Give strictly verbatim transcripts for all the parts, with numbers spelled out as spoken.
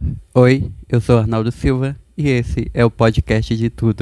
Oi, eu sou Arnaldo Silva e esse é o podcast de tudo.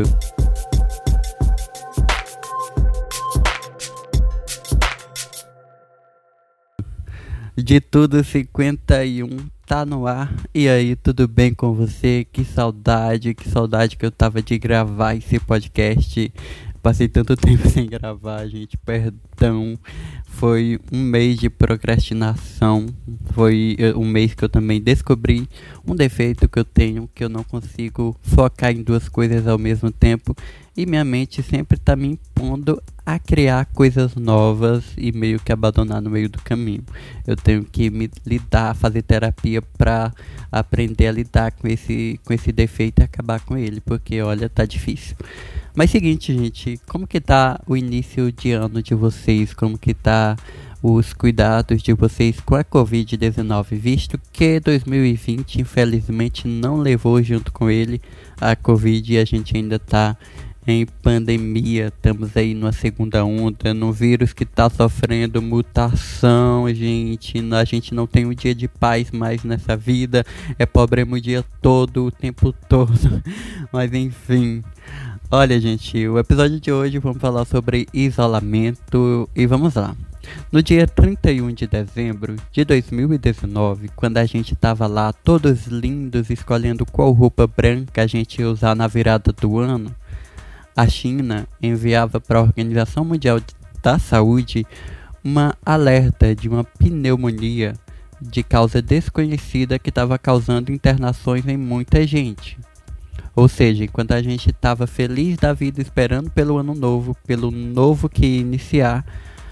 De tudo cinquenta e um tá no ar. E aí, tudo bem com você? Que saudade, que saudade que eu tava de gravar esse podcast. Passei tanto tempo sem gravar, gente, perdão. Foi um mês de procrastinação. Foi um mês que eu também descobri um defeito que eu tenho, que eu não consigo focar em duas coisas ao mesmo tempo. E minha mente sempre tá me impondo a criar coisas novas e meio que abandonar no meio do caminho. Eu tenho que me lidar, fazer terapia pra aprender a lidar com esse, com esse defeito e acabar com ele, porque olha, tá difícil. Mas seguinte, gente, como que tá o início de ano de vocês? Como que tá os cuidados de vocês com a covid dezenove, visto que dois mil e vinte infelizmente não levou junto com ele a Covid e a gente ainda tá em pandemia, estamos aí numa segunda onda, num vírus que tá sofrendo mutação, gente, a gente não tem um dia de paz mais nessa vida, é problema o dia todo, o tempo todo, mas enfim. Olha, gente, o episódio de hoje vamos falar sobre isolamento e vamos lá. No dia trinta e um de dezembro de dois mil e dezenove, quando a gente tava lá todos lindos escolhendo qual roupa branca a gente ia usar na virada do ano, a China enviava para a Organização Mundial da Saúde uma alerta de uma pneumonia de causa desconhecida que estava causando internações em muita gente. Ou seja, enquanto a gente estava feliz da vida esperando pelo ano novo, pelo novo que ia iniciar,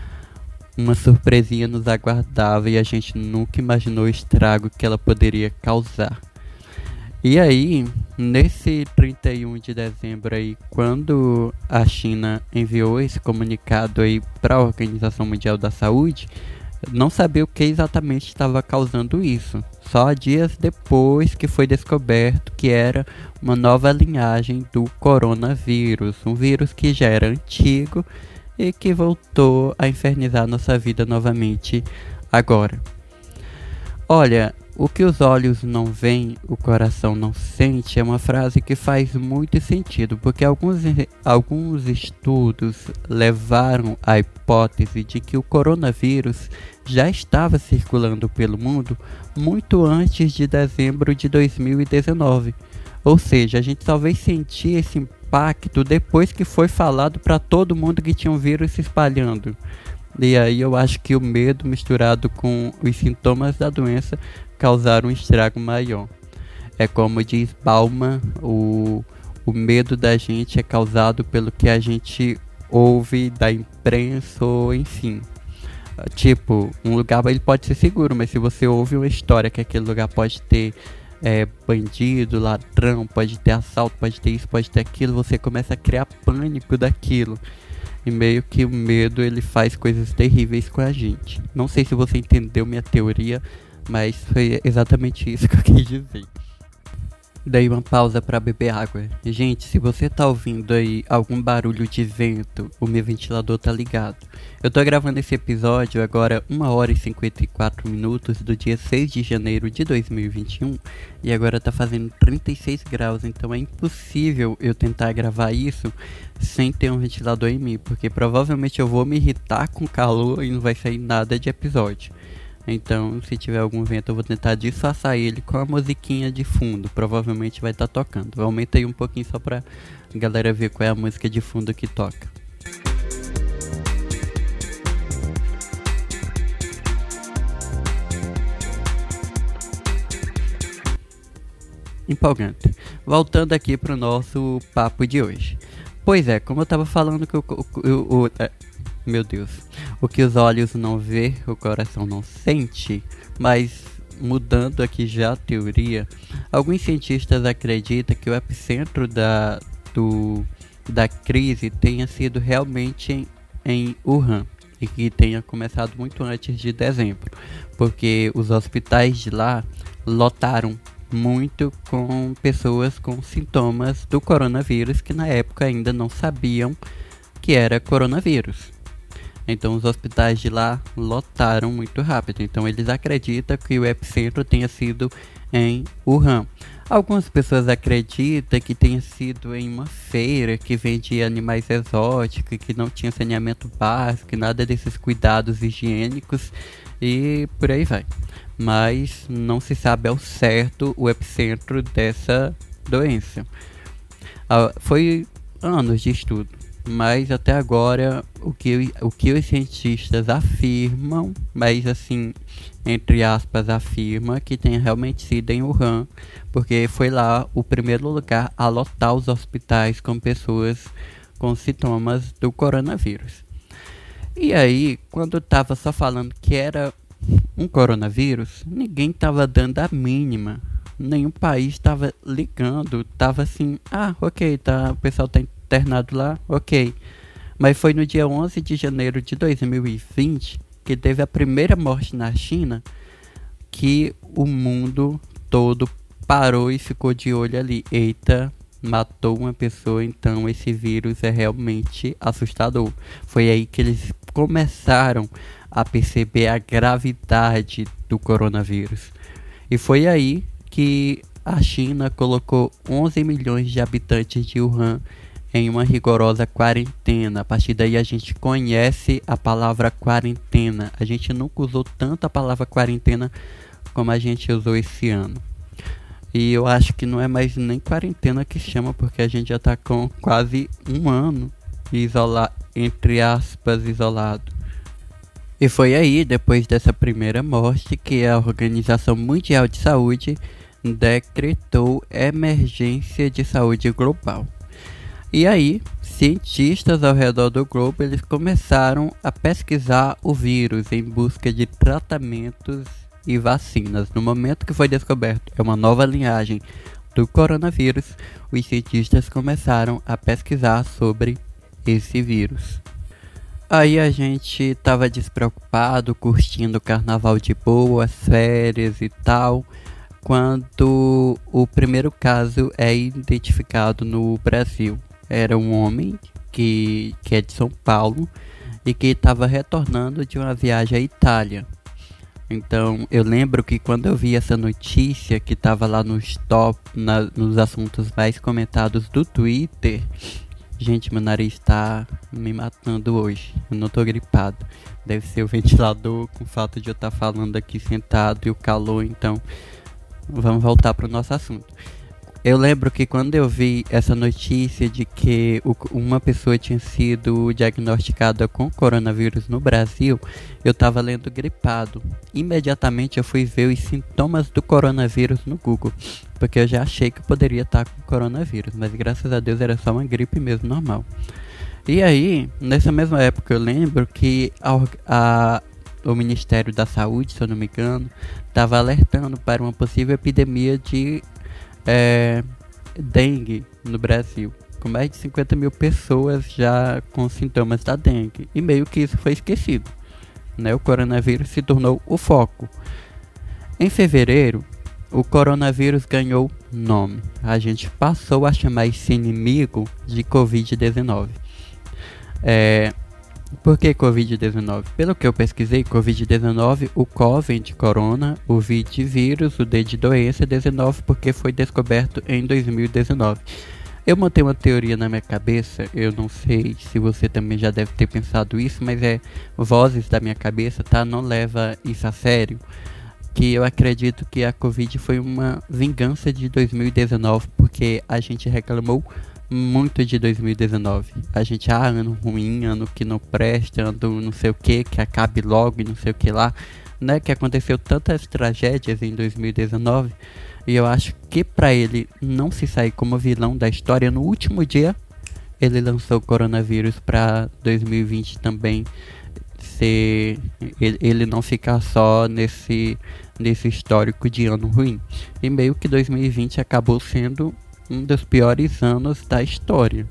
uma surpresinha nos aguardava e a gente nunca imaginou o estrago que ela poderia causar. E aí, nesse trinta e um de dezembro aí, quando a China enviou esse comunicado aí para a Organização Mundial da Saúde, não sabia o que exatamente estava causando isso. Só dias depois que foi descoberto que era uma nova linhagem do coronavírus, um vírus que já era antigo e que voltou a infernizar nossa vida novamente agora. Olha, o que os olhos não veem, o coração não sente, é uma frase que faz muito sentido, porque alguns, alguns estudos levaram à hipótese de que o coronavírus já estava circulando pelo mundo muito antes de dezembro de dois mil e dezenove. Ou seja, a gente talvez sentia esse impacto depois que foi falado para todo mundo que tinha um vírus se espalhando. E aí eu acho que o medo misturado com os sintomas da doença causaram um estrago maior. É como diz Bauman, o, o medo da gente é causado pelo que a gente ouve da imprensa ou enfim. Tipo, um lugar ele pode ser seguro, mas se você ouve uma história que aquele lugar pode ter é, bandido, ladrão, pode ter assalto, pode ter isso, pode ter aquilo, você começa a criar pânico daquilo. E meio que o medo ele faz coisas terríveis com a gente. Não sei se você entendeu minha teoria, mas foi exatamente isso que eu quis dizer. Dei uma pausa para beber água. Gente, se você tá ouvindo aí algum barulho de vento, o meu ventilador tá ligado. Eu tô gravando esse episódio agora uma hora e cinquenta e quatro minutos do dia seis de janeiro de dois mil e vinte e um e agora tá fazendo trinta e seis graus, então é impossível eu tentar gravar isso sem ter um ventilador em mim, porque provavelmente eu vou me irritar com calor e não vai sair nada de episódio. Então, se tiver algum vento, eu vou tentar disfarçar ele com a musiquinha de fundo. Provavelmente vai estar tá tocando. Aumenta aí um pouquinho só pra galera ver qual é a música de fundo que toca. Empolgante. Voltando aqui pro nosso papo de hoje. Pois é, como eu tava falando que o... o, o é, meu Deus, o que os olhos não vê, o coração não sente, mas mudando aqui já a teoria, alguns cientistas acreditam que o epicentro da, do, da crise tenha sido realmente em, em Wuhan e que tenha começado muito antes de dezembro, porque os hospitais de lá lotaram muito com pessoas com sintomas do coronavírus que na época ainda não sabiam que era coronavírus. Então os hospitais de lá lotaram muito rápido. Então eles acreditam que o epicentro tenha sido em Wuhan. Algumas pessoas acreditam que tenha sido em uma feira que vendia animais exóticos, que não tinha saneamento básico, nada desses cuidados higiênicos e por aí vai. Mas não se sabe ao certo o epicentro dessa doença. Ah, foi anos de estudo, mas até agora o que, o que os cientistas afirmam, mas assim, entre aspas, afirma que tenha realmente sido em Wuhan, porque foi lá o primeiro lugar a lotar os hospitais com pessoas com sintomas do coronavírus. E aí, quando eu tava só falando que era um coronavírus, ninguém tava dando a mínima. Nenhum país estava ligando, tava assim, ah, ok, tá, o pessoal tá internado lá, ok. Mas foi no dia onze de janeiro de dois mil e vinte que teve a primeira morte na China, que o mundo todo parou e ficou de olho ali. Eita, matou uma pessoa, então esse vírus é realmente assustador. Foi aí que eles começaram a perceber a gravidade do coronavírus. E foi aí que a China colocou onze milhões de habitantes de Wuhan em uma rigorosa quarentena. A partir daí a gente conhece a palavra quarentena. A gente nunca usou tanto a palavra quarentena como a gente usou esse ano. E eu acho que não é mais nem quarentena que chama, porque a gente já está com quase um ano isolado, entre aspas, isolado. E foi aí, depois dessa primeira morte, que a Organização Mundial de Saúde decretou emergência de saúde global. E aí, cientistas ao redor do globo, eles começaram a pesquisar o vírus em busca de tratamentos e vacinas. No momento que foi descoberto é uma nova linhagem do coronavírus, os cientistas começaram a pesquisar sobre esse vírus. Aí a gente tava despreocupado, curtindo o carnaval de boa, as férias e tal, quando o primeiro caso é identificado no Brasil. Era um homem que, que é de São Paulo e que estava retornando de uma viagem à Itália. Então eu lembro que quando eu vi essa notícia que estava lá nos top, na, nos assuntos mais comentados do Twitter, gente, meu nariz está me matando hoje. Eu não tô gripado. Deve ser o ventilador, com o fato de eu estar tá falando aqui sentado e o calor. Então vamos voltar para o nosso assunto. Eu lembro que quando eu vi essa notícia de que o, uma pessoa tinha sido diagnosticada com coronavírus no Brasil, eu estava lendo gripado. Imediatamente eu fui ver os sintomas do coronavírus no Google, porque eu já achei que eu poderia estar com coronavírus, mas graças a Deus era só uma gripe mesmo, normal. E aí, nessa mesma época eu lembro que a, a o Ministério da Saúde, se eu não me engano, estava alertando para uma possível epidemia de É, dengue no Brasil, com mais de cinquenta mil pessoas já com sintomas da dengue, e meio que isso foi esquecido, né? O coronavírus se tornou o foco. Em fevereiro, o coronavírus ganhou nome. A gente passou a chamar esse inimigo de covid dezenove. É, Por que covid dezenove? Pelo que eu pesquisei, covid dezenove, o COVID de corona, o V de vírus, o D de doença, dezenove porque foi descoberto em dois mil e dezenove. Eu montei uma teoria na minha cabeça, eu não sei se você também já deve ter pensado isso, mas é vozes da minha cabeça, tá? Não leva isso a sério. Que eu acredito que a Covid foi uma vingança de dois mil e dezenove, porque a gente reclamou muito de dois mil e dezenove. A gente, ah, ano ruim, ano que não presta, ano não sei o que, que acabe logo e não sei o que lá, né? Que aconteceu tantas tragédias em dois mil e dezenove. E eu acho que pra ele não se sair como vilão da história, no último dia ele lançou o coronavírus pra dois mil e vinte também ser, ele, ele não ficar só nesse, nesse histórico de ano ruim. E meio que dois mil e vinte acabou sendo um dos piores anos da história.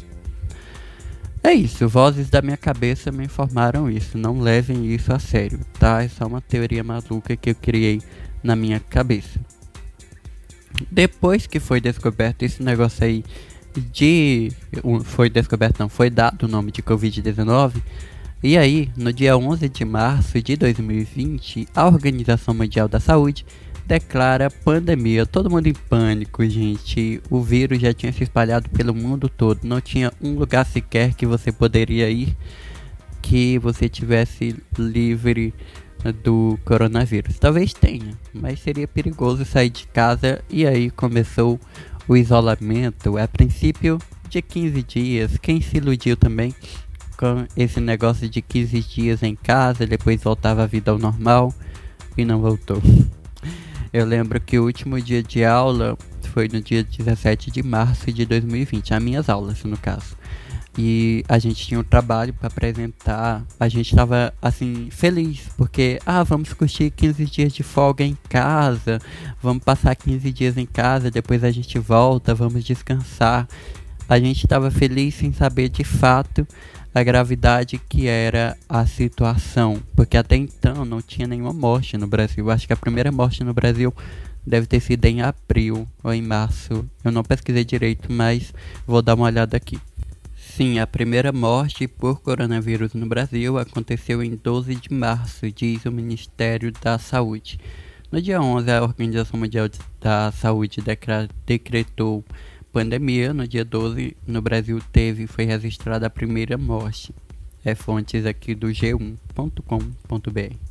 É isso, vozes da minha cabeça me informaram isso. Não levem isso a sério, tá? É só uma teoria maluca que eu criei na minha cabeça. Depois que foi descoberto esse negócio aí de... Foi descoberto, não, foi dado o nome de covid dezenove. E aí, no dia onze de março de dois mil e vinte, a Organização Mundial da Saúde declara pandemia. Todo mundo em pânico, gente. O vírus já tinha se espalhado pelo mundo todo. Não tinha um lugar sequer que você poderia ir que você tivesse livre do coronavírus. Talvez tenha, mas seria perigoso sair de casa. E aí começou o isolamento, a princípio de quinze dias. Quem se iludiu também com esse negócio de quinze dias em casa, depois voltava a vida ao normal e não voltou. Eu lembro que o último dia de aula foi no dia dezessete de março de dois mil e vinte, as minhas aulas no caso. E a gente tinha um trabalho para apresentar. A gente tava assim feliz porque ah, vamos curtir quinze dias de folga em casa, vamos passar quinze dias em casa, depois a gente volta, vamos descansar. A gente tava feliz sem saber de fato a gravidade que era a situação, porque até então não tinha nenhuma morte no Brasil. Acho que a primeira morte no Brasil deve ter sido em abril ou em março. Eu não pesquisei direito, mas vou dar uma olhada aqui. Sim, a primeira morte por coronavírus no Brasil aconteceu em doze de março, diz o Ministério da Saúde. No dia onze, a Organização Mundial da Saúde decretou pandemia. No dia doze, no Brasil teve foi registrada a primeira morte. É fontes aqui do g um ponto com ponto b r.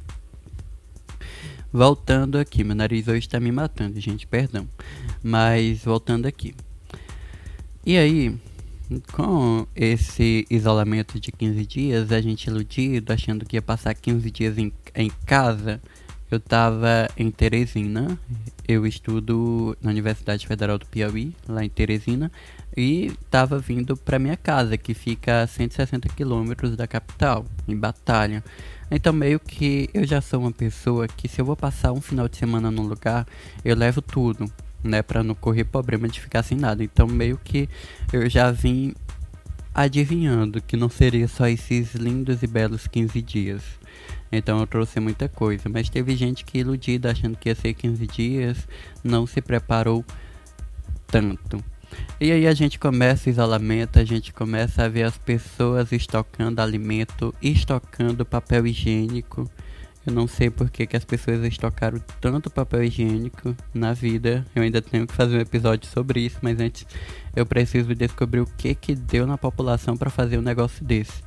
Voltando aqui, meu nariz hoje está me matando, gente, perdão. Mas voltando aqui. E aí, com esse isolamento de quinze dias, a gente iludido, achando que ia passar quinze dias em, em casa. Eu tava em Teresina, eu estudo na Universidade Federal do Piauí, lá em Teresina, e tava vindo pra minha casa, que fica a cento e sessenta quilômetros da capital, em Batalha. Então meio que eu já sou uma pessoa que, se eu vou passar um final de semana num lugar, eu levo tudo, né, pra não correr problema de ficar sem nada. Então meio que eu já vim adivinhando que não seria só esses lindos e belos quinze dias. Então eu trouxe muita coisa, mas teve gente que, iludida, achando que ia ser quinze dias, não se preparou tanto. E aí a gente começa o isolamento, a gente começa a ver as pessoas estocando alimento, estocando papel higiênico. Eu não sei por que, que as pessoas estocaram tanto papel higiênico na vida. Eu ainda tenho que fazer um episódio sobre isso, mas antes eu preciso descobrir o que que deu na população para fazer um negócio desse.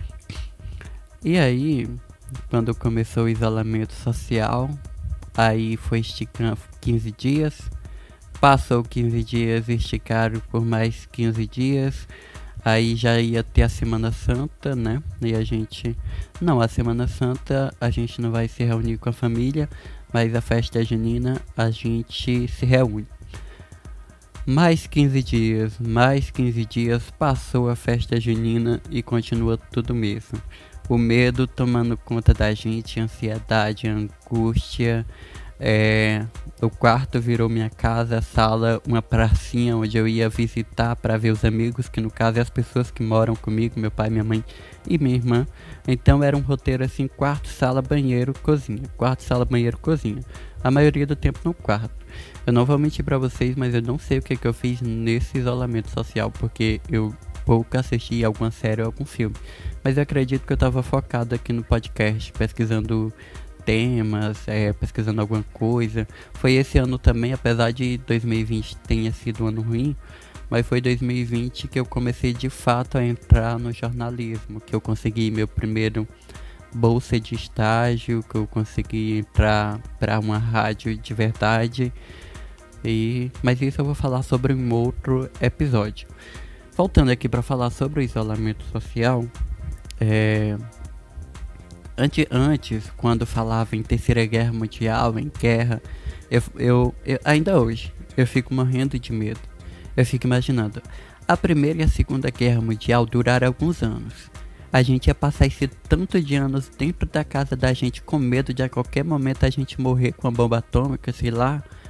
E aí, quando começou o isolamento social, aí foi esticando quinze dias, passou quinze dias, esticaram por mais quinze dias, aí já ia ter a Semana Santa, né? E a gente, não, a Semana Santa a gente não vai se reunir com a família, mas a festa junina a gente se reúne. Mais quinze dias, mais quinze dias, passou a festa junina e continua tudo mesmo. O medo tomando conta da gente, ansiedade, angústia. É, o quarto virou minha casa, a sala uma pracinha onde eu ia visitar para ver os amigos, que no caso é as pessoas que moram comigo, meu pai, minha mãe e minha irmã. Então era um roteiro assim, quarto, sala, banheiro, cozinha. Quarto, sala, banheiro, cozinha. A maioria do tempo no quarto. Eu não vou mentir pra vocês, mas eu não sei o que, que eu fiz nesse isolamento social, porque eu pouco assisti alguma série ou algum filme. Mas eu acredito que eu tava focado aqui no podcast, pesquisando temas, é, pesquisando alguma coisa. Foi esse ano também, apesar de dois mil e vinte tenha sido um ano ruim, mas foi dois mil e vinte que eu comecei de fato a entrar no jornalismo, que eu consegui meu primeiro bolsa de estágio, que eu consegui entrar para uma rádio de verdade. E, mas isso eu vou falar sobre um outro episódio. Voltando aqui para falar sobre o isolamento social, é, antes, antes, quando falava em Terceira Guerra Mundial, em guerra, eu, eu, eu, ainda hoje, eu fico morrendo de medo. Eu fico imaginando, a Primeira e a Segunda Guerra Mundial duraram alguns anos. A gente ia passar esse tanto de anos dentro da casa da gente com medo de a qualquer momento a gente morrer com a bomba atômica, sei lá.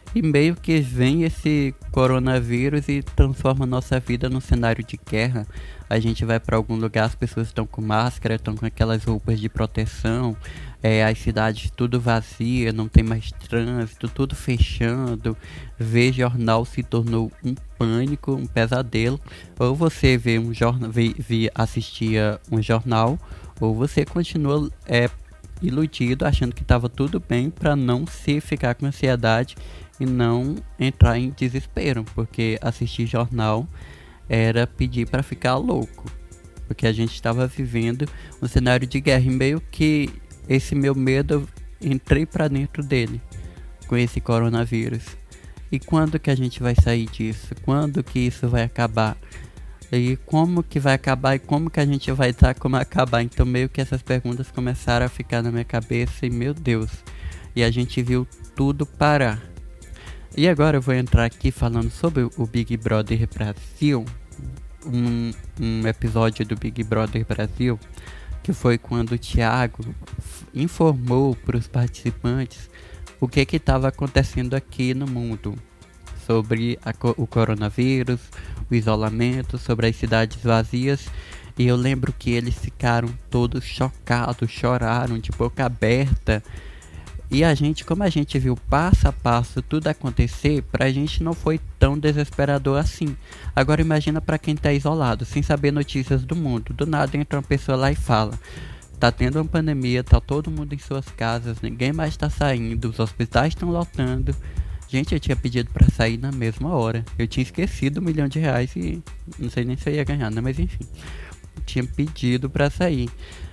E meio que vem esse coronavírus e transforma a nossa vida num cenário de guerra. A gente vai para algum lugar, as pessoas estão com máscara, estão com aquelas roupas de proteção, é, as cidades tudo vazia, não tem mais trânsito, tudo fechando. Ver jornal se tornou um pânico, um pesadelo. Ou você vê um jornal, vê, vê, assistia um jornal, ou você continua é, iludido, achando que estava tudo bem para não se ficar com ansiedade e não entrar em desespero, porque assistir jornal era pedir para ficar louco, porque a gente estava vivendo um cenário de guerra e meio que esse meu medo entrei para dentro dele com esse coronavírus. E quando que a gente vai sair disso? Quando que isso vai acabar? E como que vai acabar e como que a gente vai estar como acabar? Então meio que essas perguntas começaram a ficar na minha cabeça e meu Deus, e a gente viu tudo parar. E agora eu vou entrar aqui falando sobre o Big Brother Brasil, um, um episódio do Big Brother Brasil, que foi quando o Thiago informou para os participantes o que que estava acontecendo aqui no mundo, sobre a, o coronavírus, o isolamento, sobre as cidades vazias. E eu lembro que eles ficaram todos chocados, choraram de boca aberta. E a gente, como a gente viu passo a passo tudo acontecer, pra gente não foi tão desesperador assim. Agora imagina pra quem tá isolado, sem saber notícias do mundo. Do nada entra uma pessoa lá e fala: tá tendo uma pandemia, tá todo mundo em suas casas, ninguém mais tá saindo, os hospitais estão lotando. Gente, eu tinha pedido pra sair na mesma hora. Eu tinha esquecido um milhão de reais e não sei nem se eu ia ganhar, né? Mas enfim, tinha pedido pra sair.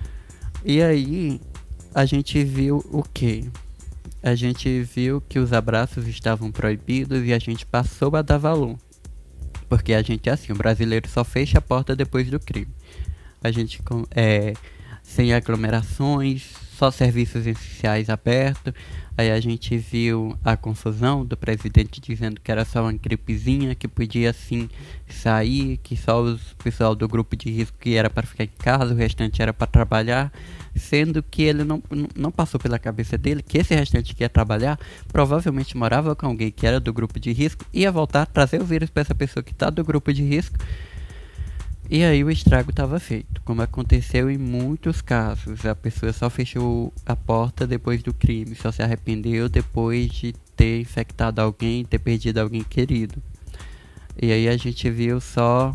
E aí, a gente viu o quê? A gente viu que os abraços estavam proibidos e a gente passou a dar valor. Porque a gente é assim, o brasileiro só fecha a porta depois do crime. A gente, é, sem aglomerações, só serviços essenciais abertos. Aí a gente viu a confusão do presidente dizendo que era só uma gripezinha, que podia sim sair, que só o pessoal do grupo de risco que era para ficar em casa, o restante era para trabalhar, sendo que ele não, não passou pela cabeça dele que esse restante que ia trabalhar provavelmente morava com alguém que era do grupo de risco, ia voltar, trazer o vírus para essa pessoa que está do grupo de risco. E aí o estrago estava feito, como aconteceu em muitos casos. A pessoa só fechou a porta depois do crime, só se arrependeu depois de ter infectado alguém, ter perdido alguém querido. E aí a gente viu só,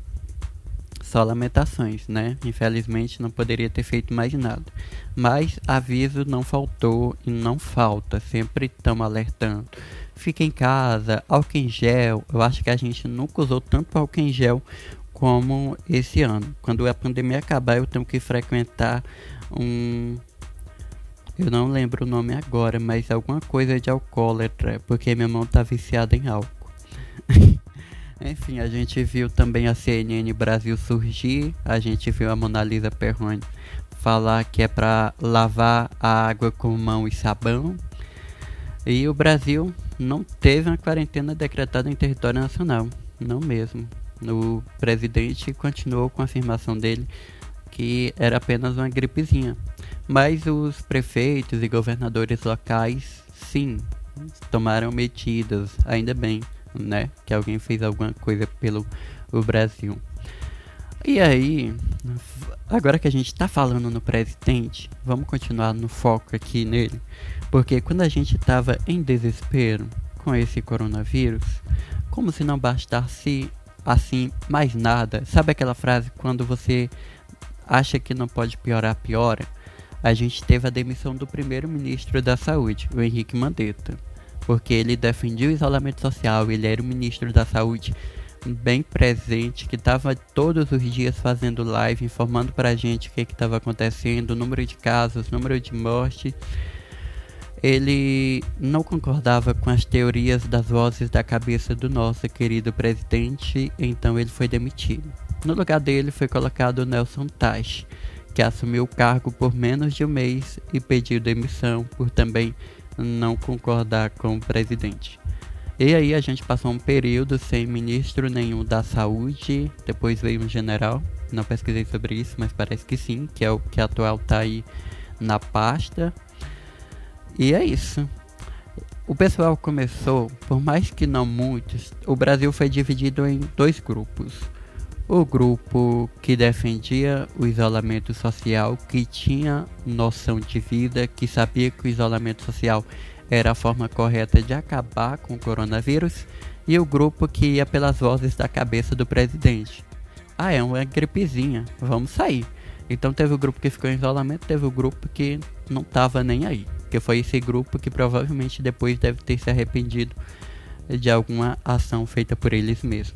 só lamentações, né? Infelizmente não poderia ter feito mais nada. Mas aviso não faltou e não falta, sempre estamos alertando. Fica em casa, álcool em gel. Eu acho que a gente nunca usou tanto álcool em gel como esse ano. Quando a pandemia acabar, eu tenho que frequentar um... eu não lembro o nome agora, mas alguma coisa de alcoólatra, porque minha mão tá viciada em álcool. Enfim, a gente viu também a C N N Brasil surgir, a gente viu a Mona Lisa Perrone falar que é pra lavar a água com mão e sabão. E o Brasil não teve uma quarentena decretada em território nacional, não mesmo. O presidente continuou com a afirmação dele que era apenas uma gripezinha. Mas os prefeitos e governadores locais, sim, tomaram medidas, ainda bem, né? Que alguém fez alguma coisa pelo o Brasil. E aí, agora que a gente tá falando no presidente, vamos continuar no foco aqui nele. Porque quando a gente tava em desespero com esse coronavírus, como se não bastasse assim, mais nada. Sabe aquela frase, quando você acha que não pode piorar, piora? A gente teve a demissão do primeiro-ministro da saúde, o Henrique Mandetta, porque ele defendia o isolamento social, ele era o ministro da saúde bem presente, que estava todos os dias fazendo live, informando pra gente o que estava acontecendo, o número de casos, o número de mortes. Ele não concordava com as teorias das vozes da cabeça do nosso querido presidente, então ele foi demitido. No lugar dele foi colocado o Nelson Teich, que assumiu o cargo por menos de um mês e pediu demissão por também não concordar com o presidente. E aí a gente passou um período sem ministro nenhum da saúde, depois veio um general, não pesquisei sobre isso, mas parece que sim, que é o que atual está aí na pasta. E é isso. o pessoal começou, por mais que não muitos, o Brasil foi dividido em dois grupos. O grupo que defendia o isolamento social, que tinha noção de vida, que sabia que o isolamento social era a forma correta de acabar com o coronavírus, e o grupo que ia pelas vozes da cabeça do presidente. Ah, é uma gripezinha, vamos sair. Então teve o grupo que ficou em isolamento, teve o grupo que não tava nem aí. Que foi esse grupo que provavelmente depois deve ter se arrependido de alguma ação feita por eles mesmos.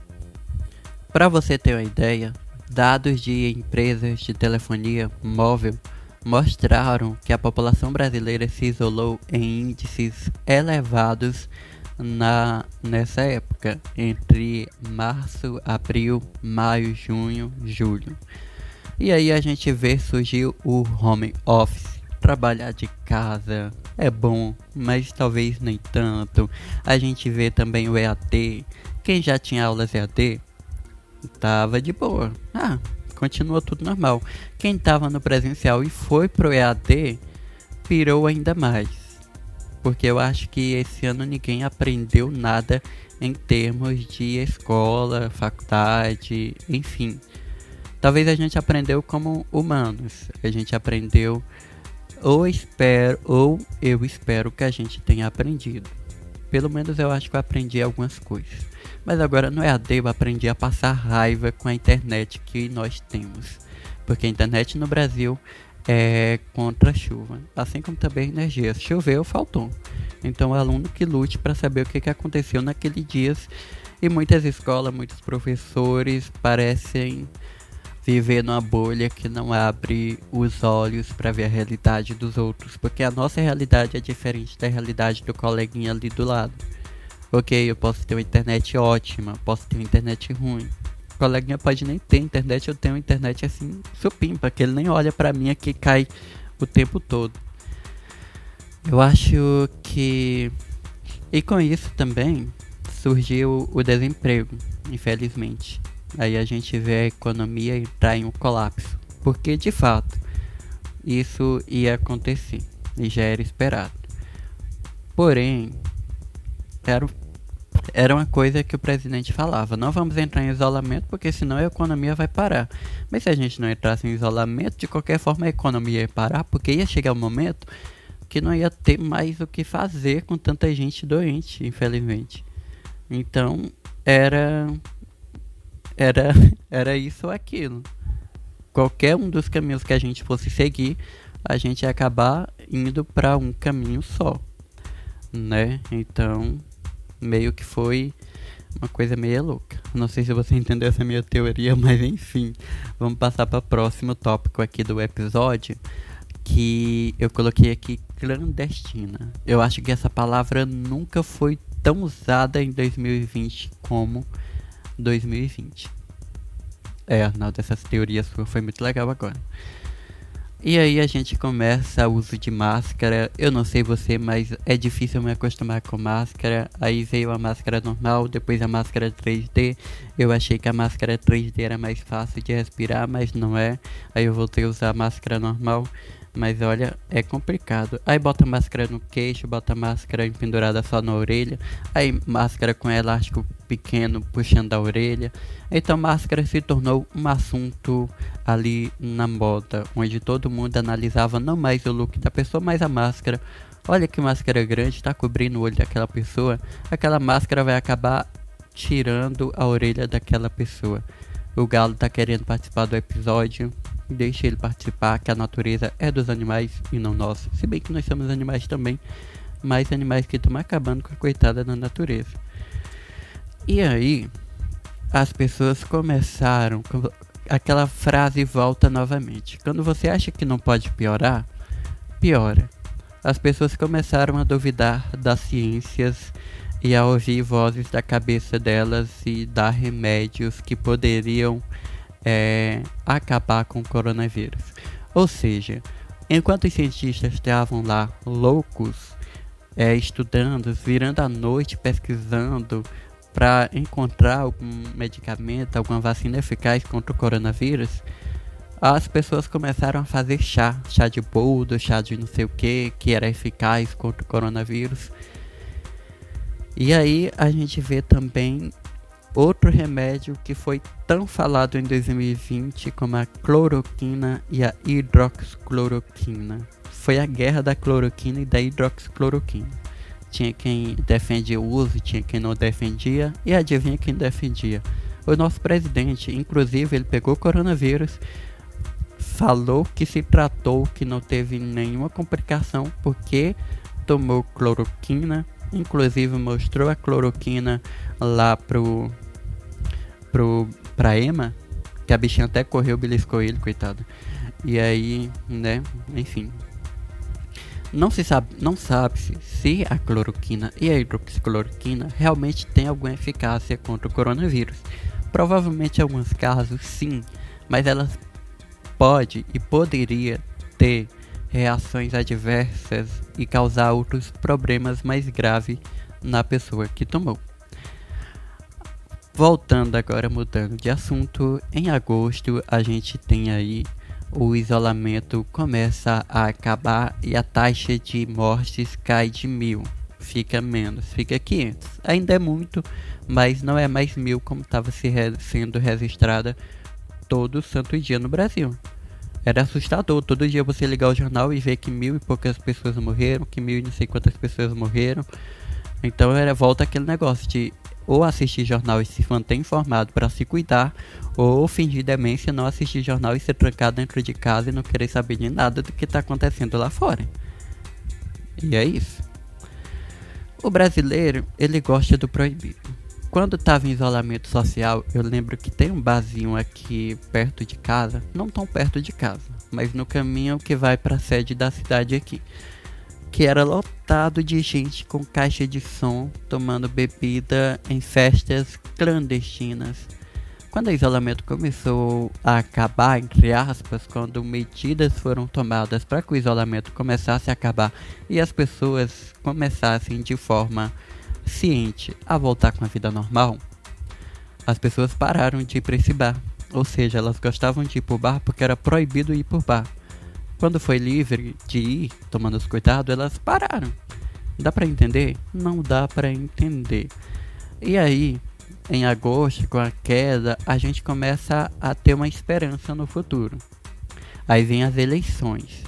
Para você ter uma ideia, dados de empresas de telefonia móvel mostraram que a população brasileira se isolou em índices elevados na, nessa época, entre março, abril, maio, junho, julho. E aí a gente vê surgir o home office. Trabalhar de casa é bom, mas talvez nem tanto. A gente vê também o E A D. Quem já tinha aulas E A D tava de boa. Ah, continua tudo normal. Quem tava no presencial e foi pro E A D pirou ainda mais. Porque eu acho que esse ano ninguém aprendeu nada em termos de escola, faculdade, enfim. Talvez a gente aprendeu como humanos. A gente aprendeu, ou espero, ou eu espero que a gente tenha aprendido. Pelo menos eu acho que eu aprendi algumas coisas. Mas agora no E A D eu aprendi a passar raiva com a internet que nós temos. Porque a internet no Brasil é contra a chuva. Assim como também a energia. Se choveu, faltou. Então o aluno que lute para saber o que, que aconteceu naqueles dias. E muitas escolas, muitos professores parecem viver numa bolha que não abre os olhos para ver a realidade dos outros. Porque a nossa realidade é diferente da realidade do coleguinha ali do lado. Ok, eu posso ter uma internet ótima, posso ter uma internet ruim. O coleguinha pode nem ter internet, eu tenho uma internet assim, supimpa, que ele nem olha pra mim aqui, cai o tempo todo. Eu acho que... E com isso também surgiu o desemprego, infelizmente. Aí a gente vê a economia entrar em um colapso. Porque, de fato, isso ia acontecer e já era esperado. Porém, era Era uma coisa que o presidente falava: não vamos entrar em isolamento porque senão a economia vai parar. Mas se a gente não entrasse em isolamento, de qualquer forma a economia ia parar, porque ia chegar um momento que não ia ter mais o que fazer com tanta gente doente, infelizmente. Então era era era isso ou aquilo. Qualquer um dos caminhos que a gente fosse seguir, a gente ia acabar indo para um caminho só, né? Então meio que foi uma coisa meio louca. Não sei se você entendeu essa minha teoria, mas enfim. Vamos passar para o próximo tópico aqui do episódio, que eu coloquei aqui: clandestina. Eu acho que essa palavra nunca foi tão usada em dois mil e vinte como dois mil e vinte. É, Arnaldo, essas teorias foi muito legal agora. E aí a gente começa o uso de máscara. Eu não sei você, mas é difícil me acostumar com máscara. Aí veio a máscara normal, depois a máscara três D. Eu achei que a máscara três D era mais fácil de respirar, mas não é. Aí eu voltei a usar a máscara normal. Mas olha, é complicado. Aí bota máscara no queixo, bota máscara pendurada só na orelha. Aí máscara com elástico pequeno puxando a orelha. Então máscara se tornou um assunto ali na moda, onde todo mundo analisava não mais o look da pessoa, mas a máscara. Olha que máscara grande, está cobrindo o olho daquela pessoa. Aquela máscara vai acabar tirando a orelha daquela pessoa. O Galo tá querendo participar do episódio. Deixe ele participar, que a natureza é dos animais e não nossa. Se bem que nós somos animais também, mas animais que estão acabando com a coitada da natureza. E aí, as pessoas começaram... Aquela frase volta novamente: quando você acha que não pode piorar, piora. As pessoas começaram a duvidar das ciências e a ouvir vozes da cabeça delas e dar remédios que poderiam É, acabar com o coronavírus. Ou seja, enquanto os cientistas estavam lá loucos, é, estudando, virando a noite, pesquisando para encontrar algum medicamento, alguma vacina eficaz contra o coronavírus, as pessoas começaram a fazer chá, chá de boldo, chá de não sei o que, que era eficaz contra o coronavírus. E aí a gente vê também outro remédio que foi tão falado em dois mil e vinte como a cloroquina e a hidroxicloroquina. Foi a guerra da cloroquina e da hidroxicloroquina. Tinha quem defendia o uso, tinha quem não defendia, e adivinha quem defendia? O nosso presidente. Inclusive, ele pegou o coronavírus, falou que se tratou, que não teve nenhuma complicação porque tomou cloroquina. Inclusive mostrou a cloroquina lá pro, pro, pra Ema, que a bichinha até correu, beliscou ele, coitado. E aí, né, enfim. Não se sabe, não sabe-se se a cloroquina e a hidroxicloroquina realmente têm alguma eficácia contra o coronavírus. Provavelmente em alguns casos sim, mas elas pode e poderia ter reações adversas e causar outros problemas mais graves na pessoa que tomou. Voltando agora, mudando de assunto, em agosto a gente tem aí o isolamento começa a acabar e a taxa de mortes cai de mil, fica menos, fica quinhentos. Ainda é muito, mas não é mais mil como estava se re- sendo registrada todo santo dia no Brasil. Era assustador, todo dia você ligar o jornal e ver que mil e poucas pessoas morreram, que mil e não sei quantas pessoas morreram. Então era volta aquele negócio de ou assistir jornal e se manter informado para se cuidar, ou fingir demência, não assistir jornal e ser trancado dentro de casa e não querer saber de nada do que está acontecendo lá fora. E é isso. O brasileiro, ele gosta do proibido. Quando estava em isolamento social, eu lembro que tem um barzinho aqui perto de casa, não tão perto de casa, mas no caminho que vai para a sede da cidade aqui, que era lotado de gente com caixa de som, tomando bebida em festas clandestinas. Quando o isolamento começou a acabar, entre aspas, quando medidas foram tomadas para que o isolamento começasse a acabar e as pessoas começassem de forma ciente a voltar com a vida normal, as pessoas pararam de ir para esse bar. Ou seja, elas gostavam de ir pro bar porque era proibido ir pro bar. Quando foi livre de ir, tomando os cuidados, elas pararam. Dá pra entender? Não dá pra entender. E aí, em agosto, com a queda, a gente começa a ter uma esperança no futuro. Aí vem as eleições.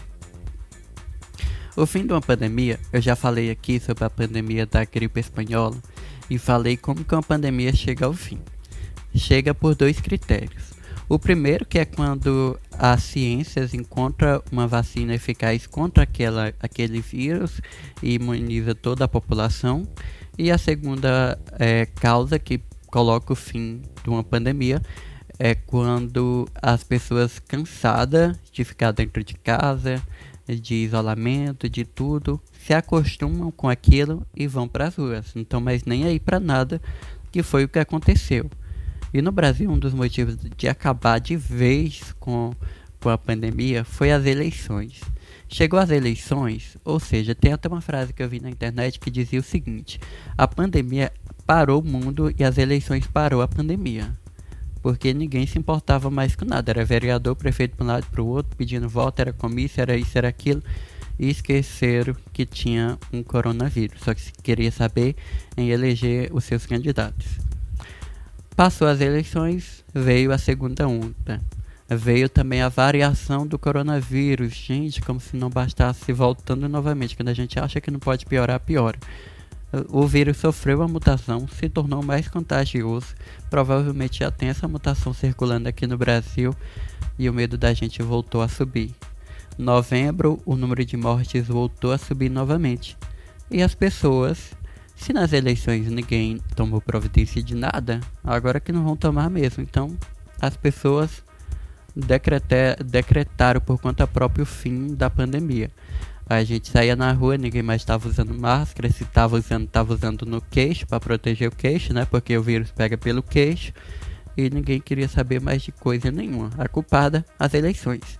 O fim de uma pandemia, eu já falei aqui sobre a pandemia da gripe espanhola e falei como que uma pandemia chega ao fim. Chega por dois critérios. O primeiro, que é quando as ciências encontram uma vacina eficaz contra aquela, aquele vírus e imuniza toda a população. E a segunda é, causa que coloca o fim de uma pandemia é quando as pessoas cansadas de ficar dentro de casa, de isolamento, de tudo, se acostumam com aquilo e vão para as ruas. Não estão mais nem aí para nada, que foi o que aconteceu. E no Brasil, um dos motivos de acabar de vez com, com a pandemia foi as eleições. Chegou as eleições, ou seja, tem até uma frase que eu vi na internet que dizia o seguinte: a pandemia parou o mundo e as eleições parou a pandemia. Porque ninguém se importava mais com nada. Era vereador, prefeito para um lado e para o outro, pedindo voto, era comício, era isso, era aquilo. E esqueceram que tinha um coronavírus. Só que se queria saber em eleger os seus candidatos. Passou as eleições, veio a segunda onda. Veio também a variação do coronavírus. Gente, como se não bastasse, voltando novamente. Quando a gente acha que não pode piorar, piora. O vírus sofreu uma mutação, se tornou mais contagioso. Provavelmente já tem essa mutação circulando aqui no Brasil e o medo da gente voltou a subir. Em novembro, o número de mortes voltou a subir novamente. E as pessoas, se nas eleições ninguém tomou providência de nada, agora que não vão tomar mesmo. Então, as pessoas decretar, decretaram por conta própria o fim da pandemia. A gente saía na rua, ninguém mais estava usando máscara, se estava usando, estava usando no queixo para proteger o queixo, né? Porque o vírus pega pelo queixo e ninguém queria saber mais de coisa nenhuma. A culpada, as eleições.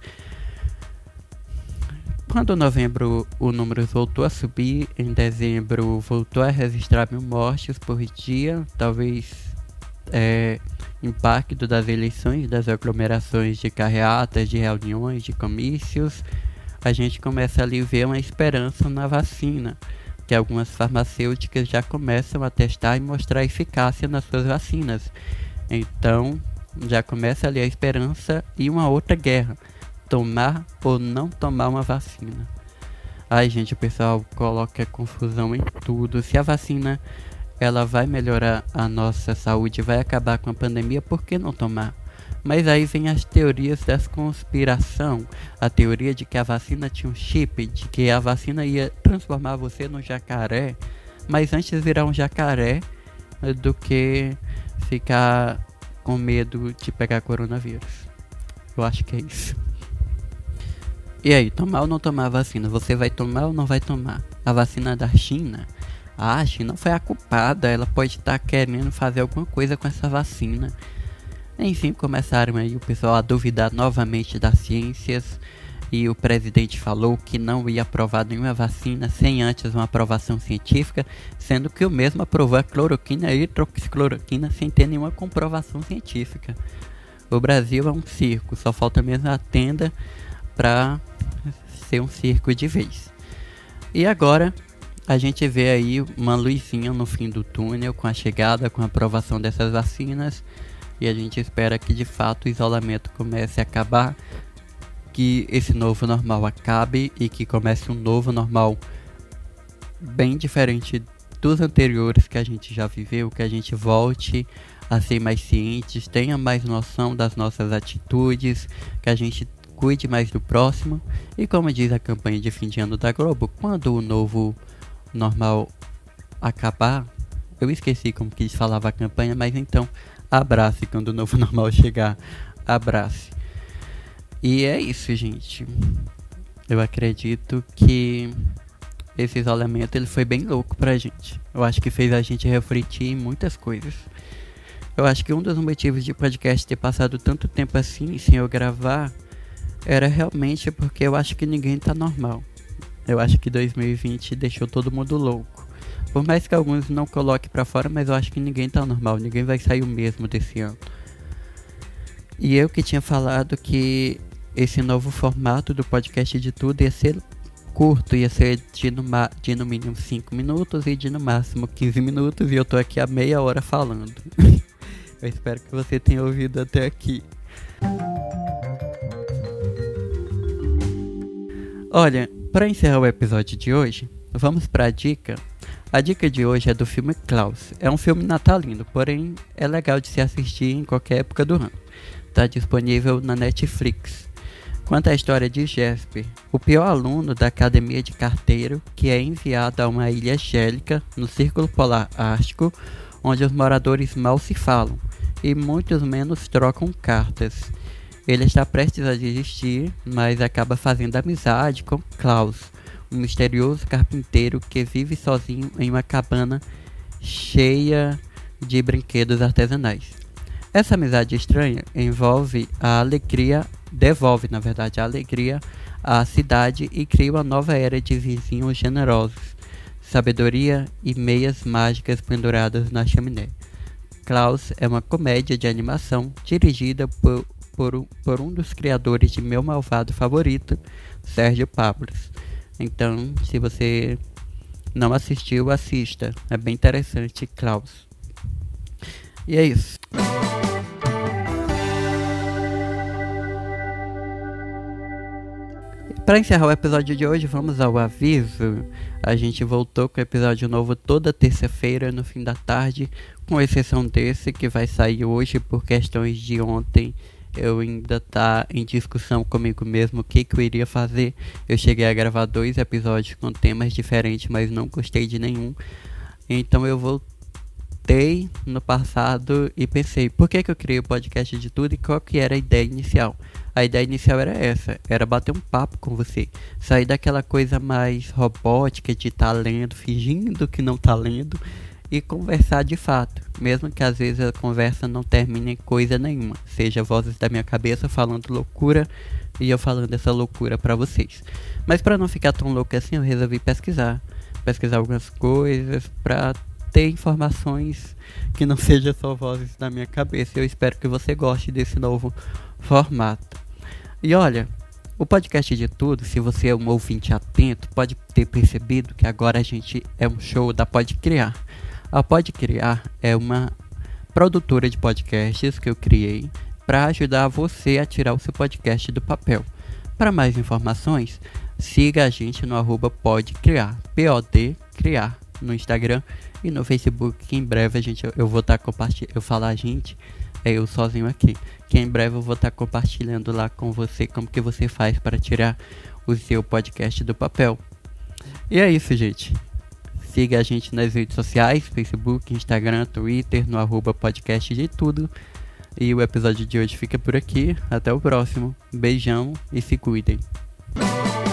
Quando em novembro o número voltou a subir, em dezembro voltou a registrar mil mortes por dia, talvez é, impacto das eleições, das aglomerações de carreatas, de reuniões, de comícios. A gente começa ali a ver uma esperança na vacina. que algumas farmacêuticas já começam a testar e mostrar eficácia nas suas vacinas. Então, já começa ali a esperança e uma outra guerra: tomar ou não tomar uma vacina. Ai, gente, o pessoal coloca confusão em tudo. Se a vacina ela vai melhorar a nossa saúde, vai acabar com a pandemia, por que não tomar? Mas aí vem as teorias das conspiração, a teoria de que a vacina tinha um chip, de que a vacina ia transformar você num jacaré, mas antes virar um jacaré do que ficar com medo de pegar coronavírus. Eu acho que é isso. E aí, tomar ou não tomar a vacina? Você vai tomar ou não vai tomar? A vacina da China? Ah, a China foi a culpada, ela pode estar querendo fazer alguma coisa com essa vacina. Enfim, começaram aí o pessoal a duvidar novamente das ciências. E o presidente falou que não ia aprovar nenhuma vacina sem antes uma aprovação científica, sendo que o mesmo aprovou a cloroquina e hidroxicloroquina sem ter nenhuma comprovação científica. O Brasil é um circo, só falta mesmo a tenda para ser um circo de vez. E agora a gente vê aí uma luzinha no fim do túnel com a chegada, com a aprovação dessas vacinas, e a gente espera que de fato o isolamento comece a acabar, que esse novo normal acabe e que comece um novo normal bem diferente dos anteriores que a gente já viveu, que a gente volte a ser mais cientes, tenha mais noção das nossas atitudes, que a gente cuide mais do próximo. E como diz a campanha de fim de ano da Globo, quando o novo normal acabar, eu esqueci como que falava a campanha, mas então abrace quando o novo normal chegar, abrace. E é isso, gente. Eu acredito que esse isolamento ele foi bem louco pra gente. Eu acho que fez a gente refletir em muitas coisas. Eu acho que um dos motivos de podcast ter passado tanto tempo assim sem eu gravar era realmente porque eu acho que ninguém tá normal. Eu acho que dois mil e vinte deixou todo mundo louco. Por mais que alguns não coloquem pra fora, mas eu acho que ninguém tá normal. Ninguém vai sair o mesmo desse ano. E eu que tinha falado que esse novo formato do podcast de tudo ia ser curto, ia ser de no, ma- de no mínimo cinco minutos e de no máximo quinze minutos, e eu tô aqui há meia hora falando. Eu espero que você tenha ouvido até aqui. Olha, para encerrar o episódio de hoje, vamos para a dica. A dica de hoje é do filme Klaus. É um filme natalino, porém é legal de se assistir em qualquer época do ano. Está disponível na Netflix. Conta a história de Jesper, o pior aluno da academia de carteiro, que é enviado a uma ilha gélica no Círculo Polar Ártico, onde os moradores mal se falam e muitos menos trocam cartas. Ele está prestes a desistir, mas acaba fazendo amizade com Klaus, um misterioso carpinteiro que vive sozinho em uma cabana cheia de brinquedos artesanais. Essa amizade estranha envolve a alegria, devolve na verdade a alegria à cidade e cria uma nova era de vizinhos generosos, sabedoria e meias mágicas penduradas na chaminé. Klaus é uma comédia de animação dirigida por, por, por um dos criadores de meu malvado favorito, Sérgio Pablos. Então, se você não assistiu, assista. É bem interessante, Klaus. E é isso. Para encerrar o episódio de hoje, vamos ao aviso. A gente voltou com episódio novo toda terça-feira, no fim da tarde, com exceção desse que vai sair hoje por questões de ontem. Eu ainda tá em discussão comigo mesmo o que, que eu iria fazer. Eu cheguei a gravar dois episódios com temas diferentes, mas não gostei de nenhum. Então eu voltei no passado e pensei, por que, que eu criei o podcast de tudo e qual que era a ideia inicial? A ideia inicial era essa, era bater um papo com você. Sair daquela coisa mais robótica de estar lendo, fingindo que não tá lendo, e conversar de fato, mesmo que às vezes a conversa não termine em coisa nenhuma, seja vozes da minha cabeça falando loucura e eu falando essa loucura pra vocês. Mas pra não ficar tão louco assim, eu resolvi pesquisar, pesquisar algumas coisas pra ter informações que não sejam só vozes da minha cabeça. Eu espero que você goste desse novo formato. E olha, O podcast de tudo, se você é um ouvinte atento, pode ter percebido que agora a gente é um show da Pode Criar. A Pode Criar é uma produtora de podcasts que eu criei para ajudar você a tirar o seu podcast do papel. Para mais informações, siga a gente no arroba Pode Criar, P O D Criar, no Instagram e no Facebook, que em breve a gente, eu vou estar compartilhando, eu falo a gente, é eu sozinho aqui, que em breve eu vou estar compartilhando lá com você como que você faz para tirar o seu podcast do papel. E é isso, gente. Siga a gente nas redes sociais, Facebook, Instagram, Twitter, no arroba podcast de tudo. E o episódio de hoje fica por aqui. Até o próximo. Beijão e se cuidem.